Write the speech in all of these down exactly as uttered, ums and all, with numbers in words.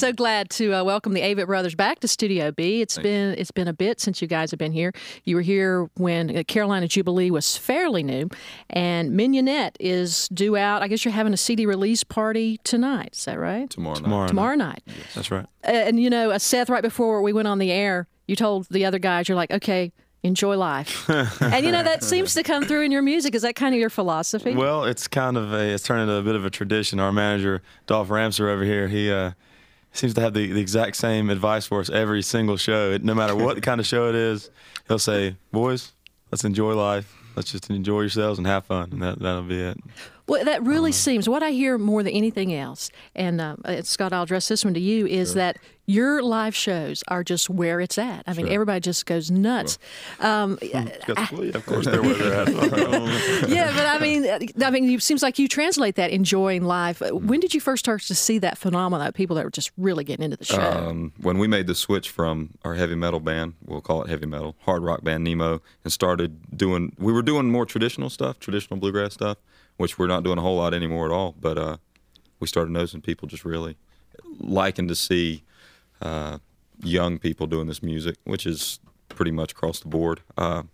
so glad to uh, welcome the Avett Brothers back to Studio B. It's Thank been it's been a bit since you guys have been here. You were here when uh, Carolina Jubilee was fairly new, and Mignonette is due out. I guess you're having a C D release party tonight. Is that right? Tomorrow night. Tomorrow, Tomorrow night. Yes. That's right. Uh, and you know, uh, Seth, right before we went on the air, you told the other guys, you're like, okay, enjoy life. And you know, that seems to come through in your music. Is that kind of your philosophy? Well, it's kind of a, it's turned into a bit of a tradition. Our manager, Dolph Ramser over here, he uh, seems to have the, the exact same advice for us every single show. It, no matter what kind of show it is, he'll say, boys, let's enjoy life. Let's just enjoy yourselves and have fun, and that, that'll be it. Well, that really seems, what I hear more than anything else, and uh, Scott, I'll address this one to you, is Sure. that your live shows are just where it's at. I mean, Sure. everybody just goes nuts. Um, Well, yeah, of course, they're where they're at. yeah, but I mean, I mean, it seems like you translate that enjoying life. When did you first start to see that phenomenon of people that were just really getting into the show? Um, when we made the switch from our heavy metal band, we'll call it heavy metal, hard rock band Nemo, and started doing, we were doing more traditional stuff, traditional bluegrass stuff, which we're not doing a whole lot anymore at all. But uh, we started noticing people just really liking to see uh, young people doing this music, which is pretty much across the board. Uh,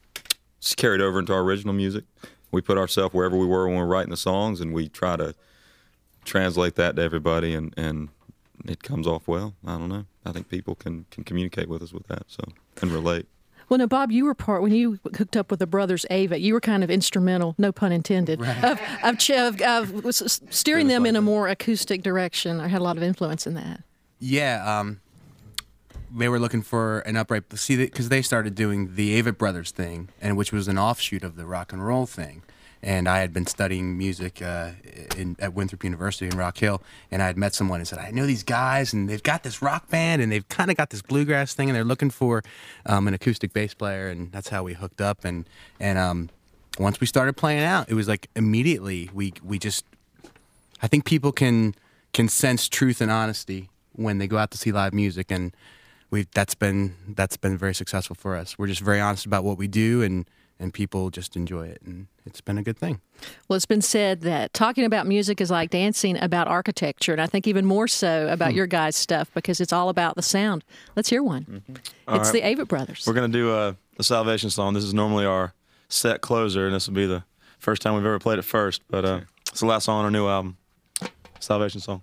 it's carried over into our original music. We put ourselves wherever we were when we were writing the songs, and we try to translate that to everybody, and, and it comes off well. I don't know. I think people can, can communicate with us with that, so, and relate. Well, no, Bob, you were part, when you hooked up with the brothers Avett, you were kind of instrumental, no pun intended, Right. of, of, ch- of, of s- steering them in a more acoustic direction. I had a lot of influence in that. Yeah, um, they were looking for an upright. See, because they started doing the Avett Brothers thing, and which was an offshoot of the rock and roll thing. And I had been studying music uh, in, at Winthrop University in Rock Hill, and I had met someone and said, I know these guys, and they've got this rock band, and they've kind of got this bluegrass thing, and they're looking for um, an acoustic bass player, and that's how we hooked up. And and um, once we started playing out, it was like immediately we we just, I think people can can sense truth and honesty when they go out to see live music, and we that's been that's been very successful for us. We're just very honest about what we do, and and people just enjoy it, and it's been a good thing. Well, it's been said that talking about music is like dancing about architecture, and I think even more so about your guys' stuff, because it's all about the sound. Let's hear one. Mm-hmm. It's right. the Avett Brothers. We're going to do a, a Salvation song. This is normally our set closer, and this will be the first time we've ever played it first, but uh, it's the last song on our new album, Salvation song.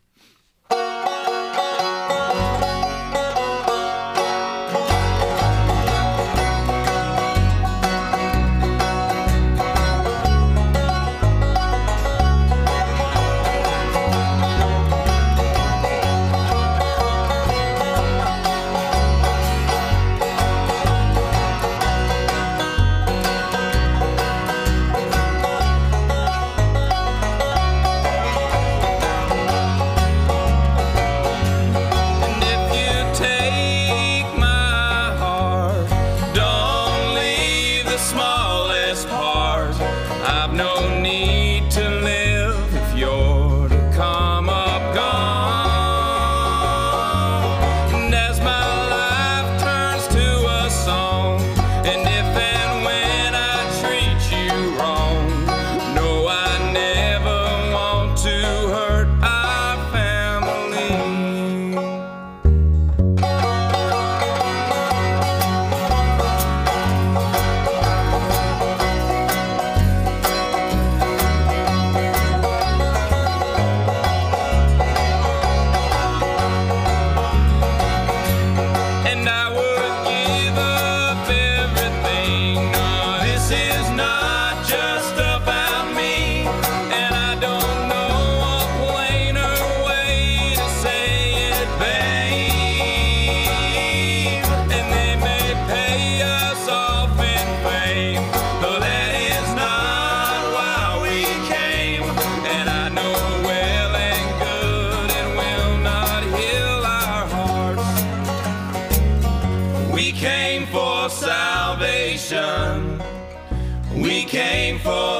We came for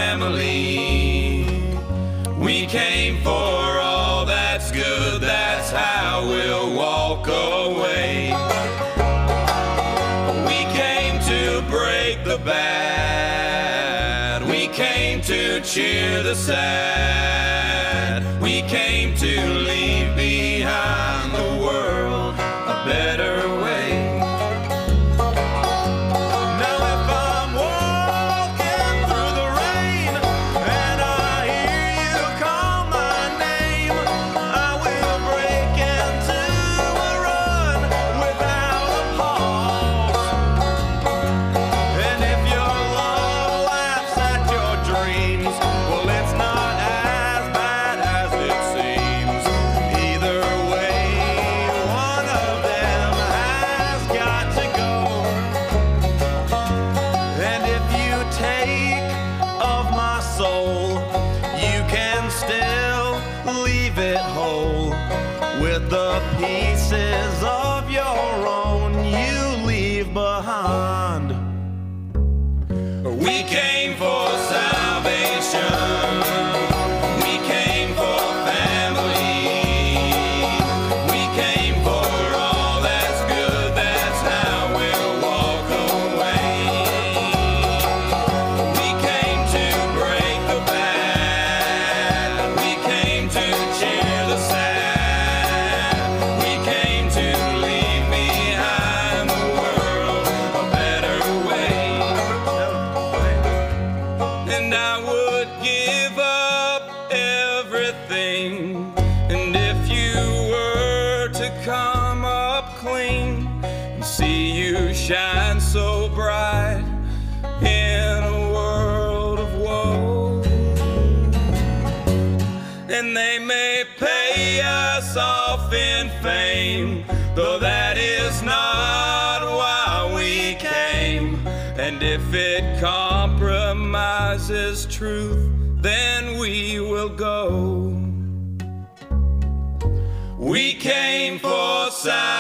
family. We came for all that's good. That's how we'll walk away. We came to break the bad. We came to cheer the sad. We came to leave behind the pieces of your own you leave behind. We came for salvation. We came for family. We came for all that's good. That's how we'll walk away. We came to break the bad. We came to cheer the sad. We came to leave behind the world a better way. And I would give up everything. And if you were to come up clean and see you shine so bright in a world of woe, and they may pay us off in fame, though that is not why we came. And if it compromises truth, then we will go. We came for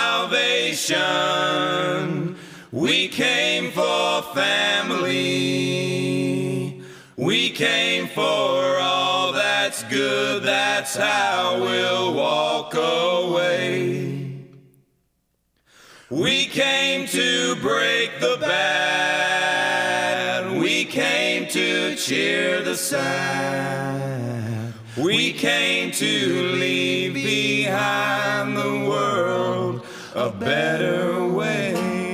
salvation. We came for family. We came for all that's good. That's how we'll walk away. We came to break the bad. We came to cheer the sad. We came to leave behind the world a better way.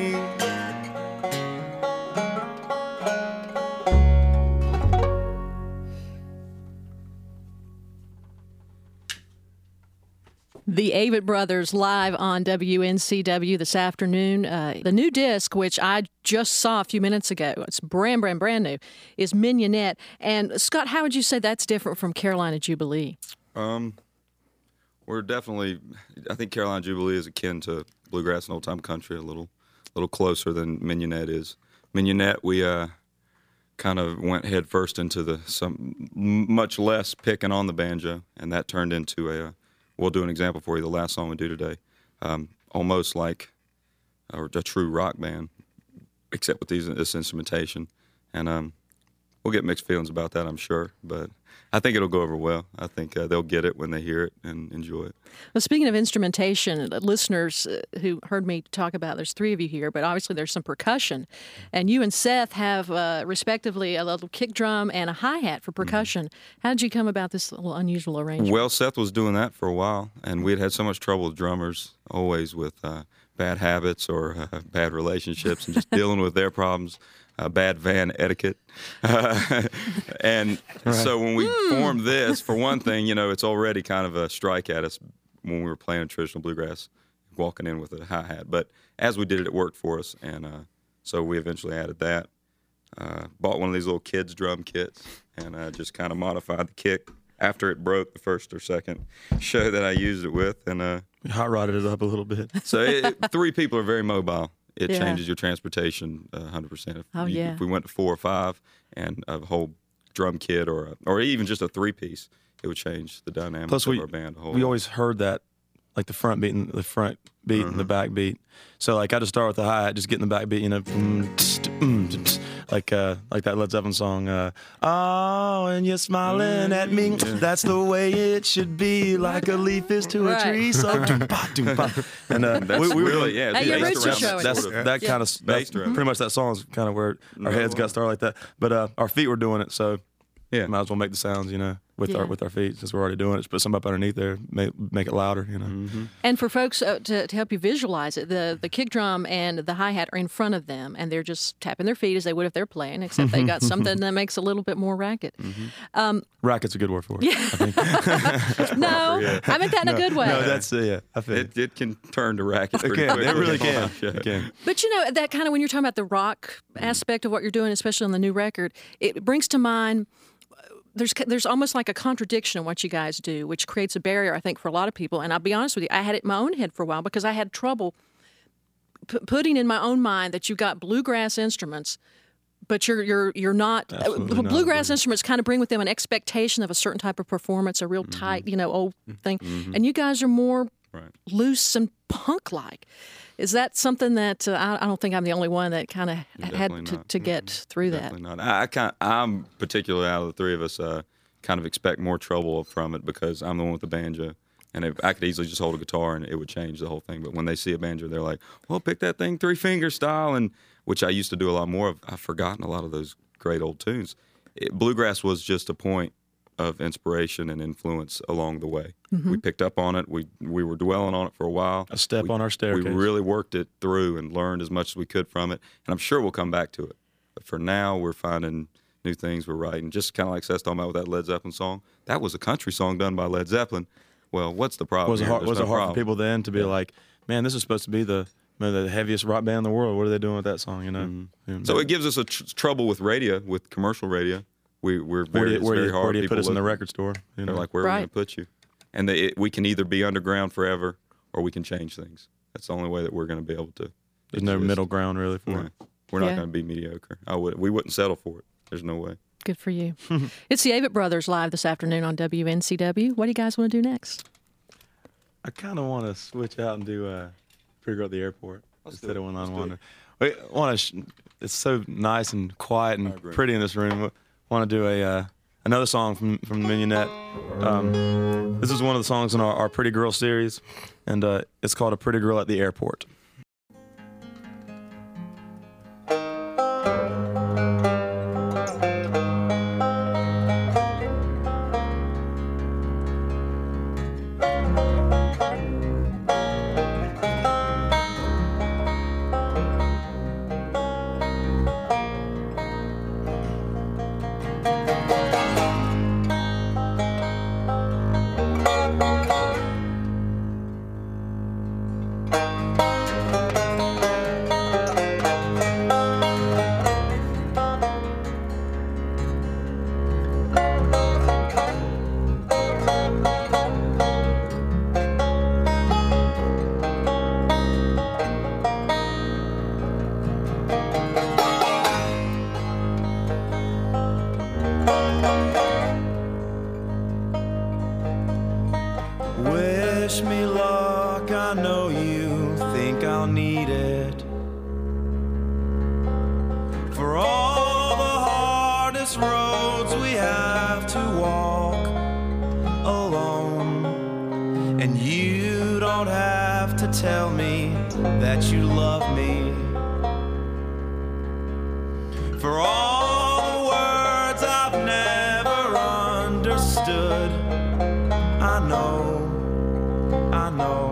The Avett Brothers live on W N C W this afternoon. Uh, the new disc, which I just saw a few minutes ago, it's brand, brand, brand new, is Mignonette. And Scott, how would you say that's different from Carolina Jubilee? Um, we're definitely, I think Carolina Jubilee is akin to bluegrass and old-time country, a little little closer than Mignonette is. Mignonette, we uh, kind of went head first into the some much less picking on the banjo, and that turned into a, uh, we'll do an example for you, the last song we do today, um, almost like a, a true rock band, except with these, this instrumentation. And um, we'll get mixed feelings about that, I'm sure, but I think it'll go over well. I think uh, they'll get it when they hear it and enjoy it. Well, speaking of instrumentation, listeners uh, who heard me talk about, there's three of you here, but obviously there's some percussion. And you and Seth have, uh, respectively, a little kick drum and a hi-hat for percussion. Mm-hmm. How did you come about this little unusual arrangement? Well, Seth was doing that for a while, and we had had so much trouble with drummers, always with uh, bad habits or uh, bad relationships and just dealing with their problems. Uh, bad van etiquette. Uh, and right. So when we mm. formed this, for one thing, you know, it's already kind of a strike at us when we were playing traditional bluegrass, walking in with a hi-hat. But as we did it, it worked for us. And uh, so we eventually added that. Uh, bought one of these little kids' drum kits and uh, just kind of modified the kick after it broke the first or second show that I used it with. And uh, we hot-rodded it up a little bit. So it, three people are very mobile. It yeah. changes your transportation uh, one hundred percent. If, oh, you, yeah. if we went to four or five and a whole drum kit or a, or even just a three-piece, it would change the dynamics Plus of we, our band. A whole we lot. always heard that, like the front beat and the front beat uh-huh. and the back beat. So like I just start with the hi-hat, just getting the back beat, you know, like uh, like that Led Zeppelin song. Uh, oh, and you're smiling at me. That's the way it should be, like a leaf is to right. a tree. So doom-pa, doom-pa. And uh, that's we, we really yeah. Hey, your roots are around showing. That's sort of that yeah. kind of that's pretty much that song is kind of where our heads got started like that. But uh, our feet were doing it, so yeah, might as well make the sounds, you know, with yeah. our with our feet since we're already doing it. Just put some up underneath there, make make it louder, you know. Mm-hmm. And for folks uh, to, to help you visualize it, the, the kick drum and the hi-hat are in front of them, and they're just tapping their feet as they would if they're playing, except they got something that makes a little bit more racket. Mm-hmm. Um, Racket's a good word for it. Yeah. I think. no, yeah. I meant that in no, a good way. No, that's uh, yeah. I feel It, it can turn to racket it pretty can. quickly. It really can. It can. But you know, that kind of when you're talking about the rock aspect of what you're doing, especially on the new record, it brings to mind there's there's almost like a contradiction in what you guys do, which creates a barrier, I think, for a lot of people. And I'll be honest with you, I had it in my own head for a while because I had trouble p- putting in my own mind that you've got bluegrass instruments, but you're you're you're not. Uh, bluegrass not. instruments kind of bring with them an expectation of a certain type of performance, a real mm-hmm. tight, you know, old thing. Mm-hmm. And you guys are more Right. loose and punk-like. Is that something that uh, I, I don't think I'm the only one that kind of Definitely had to, not. to get through that? Definitely not. I, I kind I'm particularly out of the three of us, uh, kind of expect more trouble from it because I'm the one with the banjo. And if I could easily just hold a guitar and it would change the whole thing. But when they see a banjo, they're like, well, pick that thing three finger style, and which I used to do a lot more of. I've forgotten a lot of those great old tunes. It, bluegrass was just a point of inspiration and influence along the way. Mm-hmm. We picked up on it. We we were dwelling on it for a while. A step we, on our staircase. We really worked it through and learned as much as we could from it. And I'm sure we'll come back to it. But for now, we're finding new things we're writing. Just kind of like Seth's talking about with that Led Zeppelin song. That was a country song done by Led Zeppelin. Well, what's the problem? Was it here? hard, There's was no it hard problem. for people then to be Yeah. like, man, this is supposed to be the the heaviest rock band in the world. What are they doing with that song? You know. Mm-hmm. Yeah. So it gives us a tr- trouble with radio, with commercial radio. We, we're very, where do you, it's where do very you, hard. where do you People put us in the look- record store? You know? They're like, where are we Right. going to put you? And they, it, we can either be underground forever or we can change things. That's the only way that we're going to be able to. There's no exist. middle ground really for Right. it. We're not Yeah. going to be mediocre. I would. We wouldn't settle for it. There's no way. Good for you. It's the Avett Brothers live this afternoon on W N C W. What do you guys want to do next? I kind of want to switch out and do uh, Pretty Girl at the Airport Let's instead do of it. One Let's Line do Wonder. We want to. Sh- it's so nice and quiet I and agree. pretty in this room. Want to do a uh, another song from from the Mignonette. Um, this is one of the songs in our, our Pretty Girl series, and uh, it's called A Pretty Girl at the Airport. Wish me luck, I know you think I'll need it. For all the hardest roads we have to walk alone. And you don't have to tell me that you love me. For all the words I've never understood, I know, I know.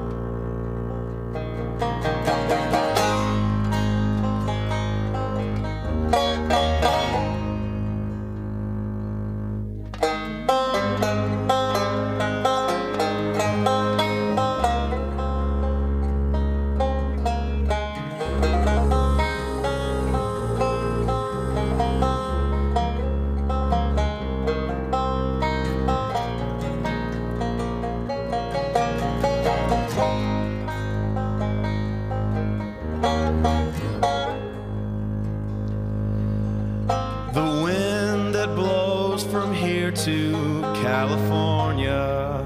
The wind that blows from here to California,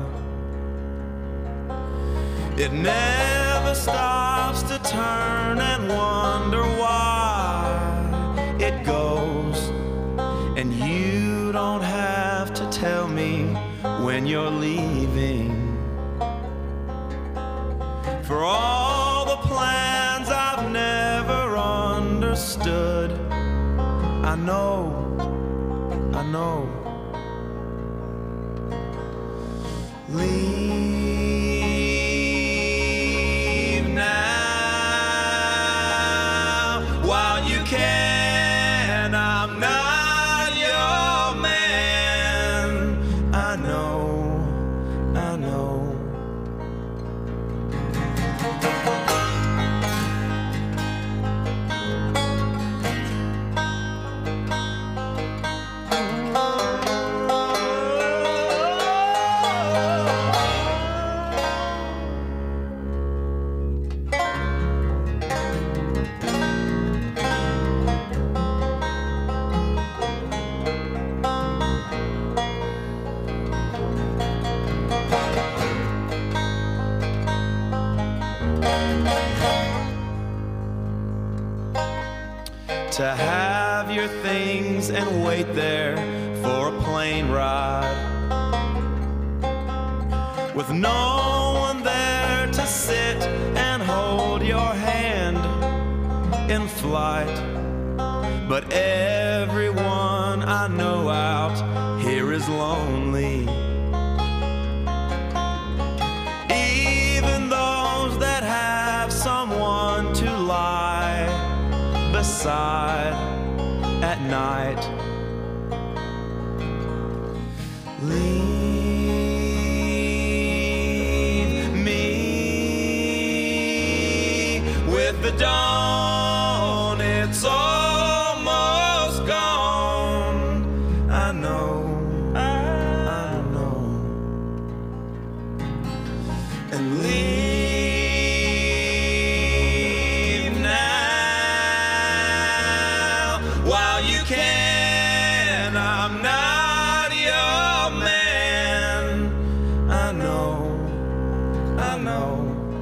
it never stops to turn and wonder why it goes. And you don't have to tell me when you're leaving. For all the plans I've never understood, I know, I know. Leave now while you can. I'm not your man. I know, I know. To have your things and wait there for a plane ride, with no one there to sit and hold your hand in flight. But everyone I know out here is lonely, even those that have someone to lie beside at night. Leave me with the dawn. It's almost gone. I know, I know. And leave now while you can. I'm not your man. I know, I know.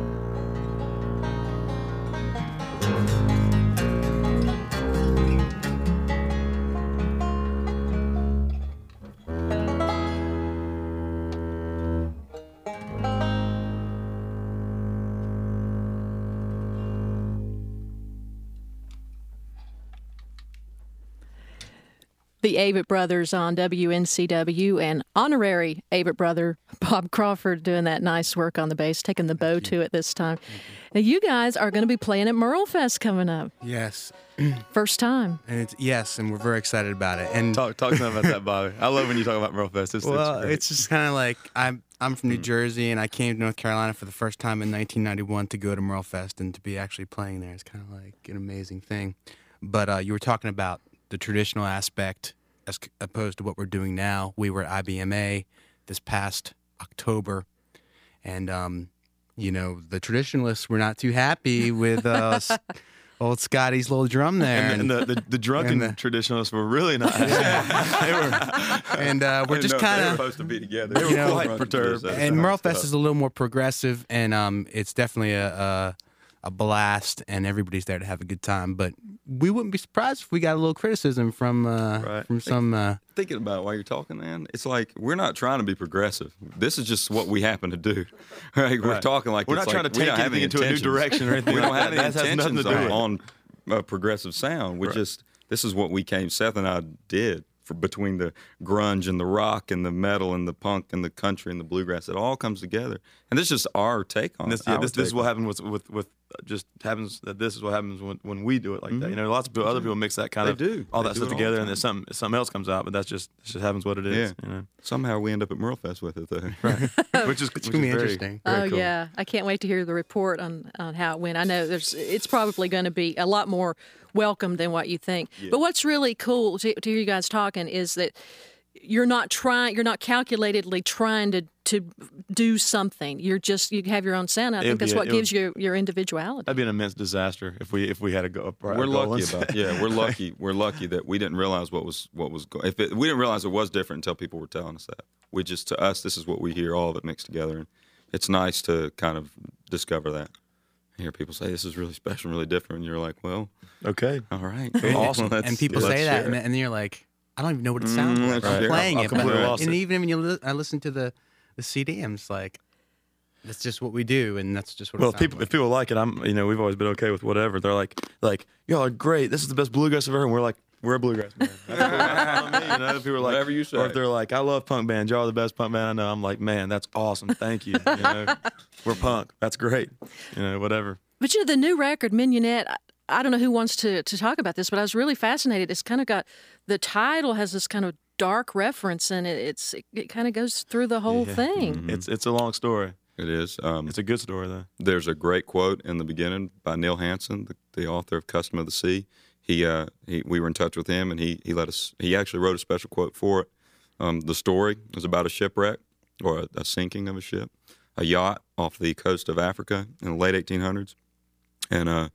The Avett Brothers on W N C W, and honorary Avett brother Bob Crawford doing that nice work on the bass, taking the bow to it this time. Now, you guys are going to be playing at Merle Fest coming up. Yes, First time. and it's yes, and we're very excited about it. And Talk, talk to them about that, Bobby. I love when you talk about Merle Fest. It's, well, it's, great. it's just kind of like I'm I'm from New Jersey, and I came to North Carolina for the first time in nineteen ninety-one to go to Merle Fest, and to be actually playing there is kind of like an amazing thing. But uh, you were talking about the traditional aspect as c- opposed to what we're doing now. We were at I B M A this past October, and um, you know, the traditionalists were not too happy with uh, s- old Scotty's little drum there, and, the, and the, the, the drunken and the- traditionalists were really not happy. They were, and uh, we're I didn't just know if they kind were of. supposed to be together. They They were were quite quite perturbed. And Merle Fest is a little more progressive, and um, it's definitely a, a a blast, and everybody's there to have a good time. But we wouldn't be surprised if we got a little criticism from uh, Right. from some. Uh, Thinking about it while you're talking, man, it's like we're not trying to be progressive. This is just what we happen to do. Right? We're Right. talking like We're it's not like trying to we take don't have anything any into a new intentions. direction or anything We like don't have that. any That has nothing intentions to do with it. on, on a progressive sound. We Right. just this is what we came. Seth and I did for between the grunge and the rock and the metal and the punk and the country and the bluegrass. It all comes together, and this is just our take on This, it. yeah, our this, this is take what on it. happened with with with uh, just happens that this is what happens when, when we do it like that. You know, lots of people, other people mix that kind They of do. all They that do stuff it all together, the and then something something else comes out. But that's just it just happens what it is. Yeah. You know? Somehow we end up at Merle Fest with it, though. which is It's which gonna be is very- interesting. very Oh cool. yeah, I can't wait to hear the report on, on how it went. I know there's it's probably going to be a lot more welcome than what you think. But what's really cool to, to hear you guys talking is that you're not trying, you're not calculatedly trying to to do something. You're just you have your own sound. I It'd think that's be a- what it gives would- you your individuality. That'd be an immense disaster if we if we had to go up. our We're goal lucky and- about yeah. We're lucky. We're lucky that we didn't realize what was what was going. If it, we didn't realize it was different until people were telling us that. We just to us this is what we hear, all of it mixed together, and it's nice to kind of discover that. Hear people say this is really special, really different, and you're like, well, Okay. all right, Awesome. Well, let's- and people let's say that, share and, it. and then you're like, I don't even know what it sounds Mm, like. let's I'm share it. playing I'll- I'll it, but completely lost and it. even when you li- I listen to the the C D, I'm just like, that's just what we do, and that's just what. Well, it if sounds people like. if people like it, I'm you know we've always been okay with whatever. They're like like y'all are great. This is the best bluegrass I've ever heard. And we're like we're a bluegrass band. That's what- that's what I mean, you know, if people are like Whatever you say. Or if they're like I love punk bands. Y'all are the best punk band I know. I'm like man, that's awesome. Thank you. You know, we're punk. That's great. You know, whatever. But you know, the new record, Mignonette, I, I don't know who wants to, to talk about this, but I was really fascinated. It's kind of got, the title has this kind of dark reference, and it, it's it, it kind of goes through the whole thing. It's it's a long story. It is. Um, It's a good story though. There's a great quote in the beginning by Neil Hansen, the, the author of Custom of the Sea. He, uh, he, we were in touch with him, and he, he let us. He actually wrote a special quote for it. Um, the story is about a shipwreck or a, a sinking of a ship, a yacht off the coast of Africa in the late eighteen hundreds, and uh,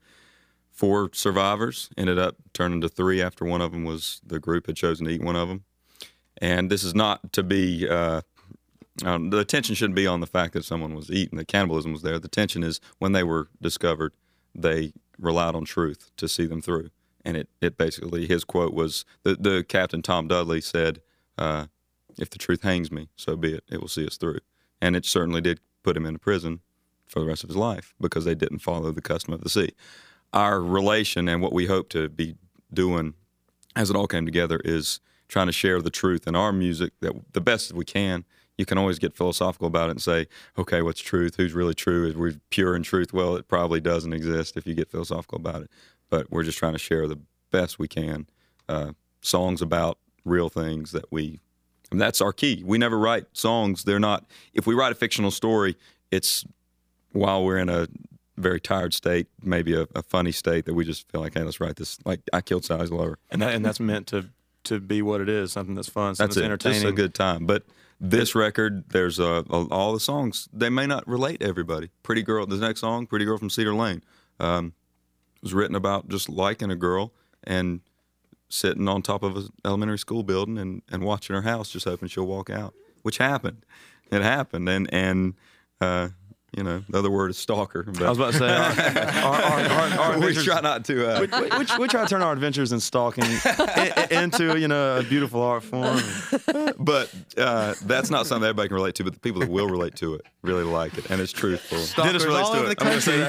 four survivors ended up turning to three after one of them was the group had chosen to eat one of them. And this is not to be. Uh, Um, the attention shouldn't be on the fact that someone was eaten, that cannibalism was there. The tension is when they were discovered, they relied on truth to see them through. And it, it basically, his quote was, the, the captain, Tom Dudley, said, uh, if the truth hangs me, so be it. It will see us through. And it certainly did put him into prison for the rest of his life because they didn't follow the custom of the sea. Our relation and what we hope to be doing as it all came together is trying to share the truth in our music that the best we can. You can always get philosophical about it and say, okay, what's truth? Who's really true? Is we pure in truth? Well, it probably doesn't exist if you get philosophical about it. But we're just trying to share the best we can uh, songs about real things that we, and that's our key. We never write songs. They're not, if we write a fictional story, it's while we're in a very tired state, maybe a, a funny state that we just feel like, hey, let's write this. Like, I Killed Sally's Lover. And that, and that's meant to to be what it is, something that's fun, something That's that's it. entertaining. Just a good time. But this record, there's uh, all the songs. They may not relate to everybody. Pretty Girl, the next song, Pretty Girl from Cedar Lane, um, was written about just liking a girl and sitting on top of an elementary school building and, and watching her house, just hoping she'll walk out, which happened. It happened. And, and uh, you know, the other word is stalker. But I was about to say, our, our, our, our, our we adventures- try not to. Uh, we, we, we try to turn our adventures in stalking i- i- into, you know, a beautiful art form. but uh, that's not something everybody can relate to, but the people that will relate to it really like it, and it's truthful. Dennis relates all to over it. the I'm gonna say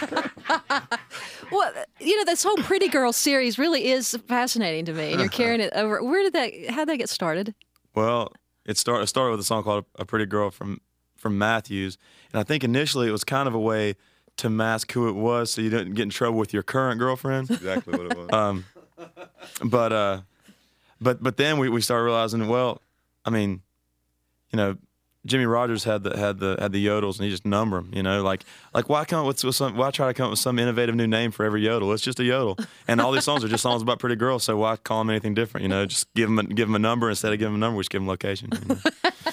that. Well, you know, this whole Pretty Girl series really is fascinating to me, and you're carrying it over. Where did that? How did that get started? Well, it, start, it started with a song called "A Pretty Girl" from from Matthews, and I think initially it was kind of a way to mask who it was, so you didn't get in trouble with your current girlfriend. Exactly what it was. Um, but uh, but but then we, we started realizing, well, I mean, you know, Jimmy Rogers had the had the had the yodels, and he just number them. You know, like like why come up with, with some? Why try to come up with some innovative new name for every yodel? It's just a yodel, and all these songs are just songs about pretty girls. So why call them anything different? You know, just give them a, give them a number instead of giving them a number. We just give them location. You know?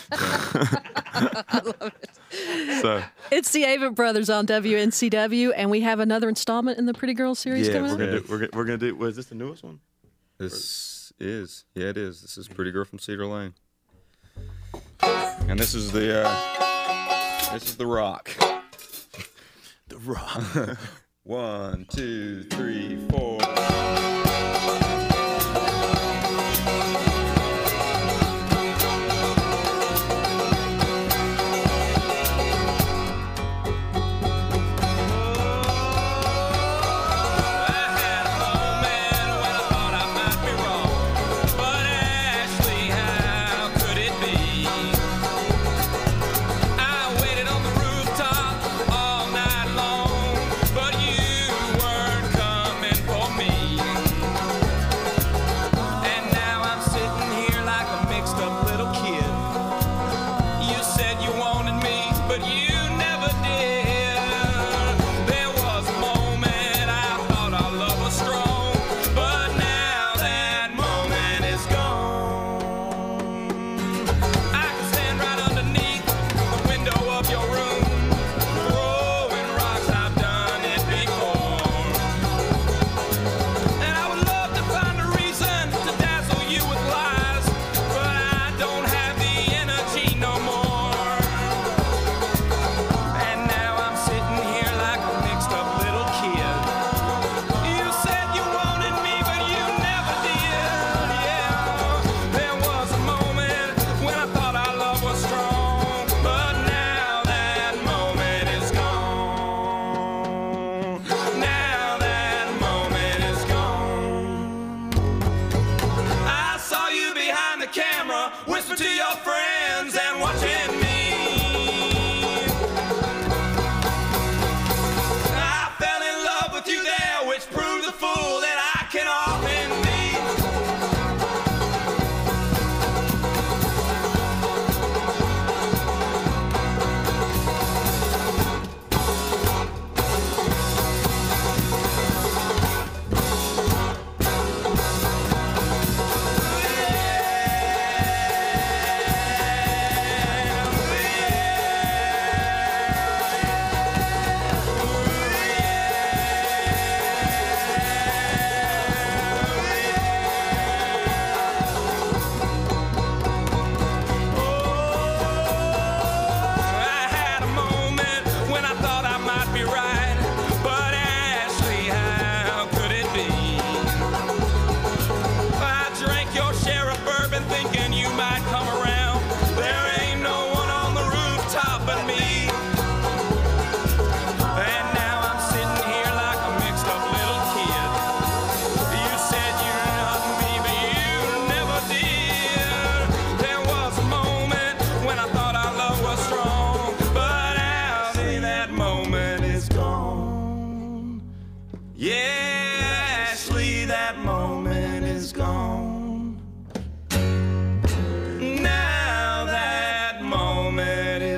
I love it. So It's the Avett Brothers on W N C W, and we have another installment in the Pretty Girl series yeah, coming we're up. gonna do, we're gonna, we're gonna do. Was this the newest one? This is, yeah, it is. This is Pretty Girl from Cedar Lane, and this is the, uh, this is the rock. The Rock. One, two, three, four. But you weren't coming for me.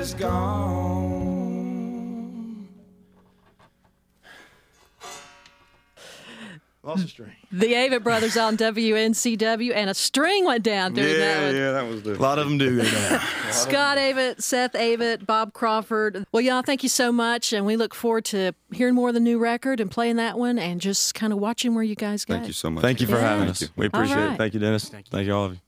is gone. Lost a string. The Avett Brothers on W N C W, and a string went down during that one. yeah, that was the. A lot of them do go down. Scott Avett, Seth Avett, Bob Crawford. Well, y'all, thank you so much, and we look forward to hearing more of the new record and playing that one and just kind of watching where you guys go. Thank you so much. Thank you for Yeah. having us. Thank you. We appreciate All right. it. Thank you, Dennis. Thank you, all of you.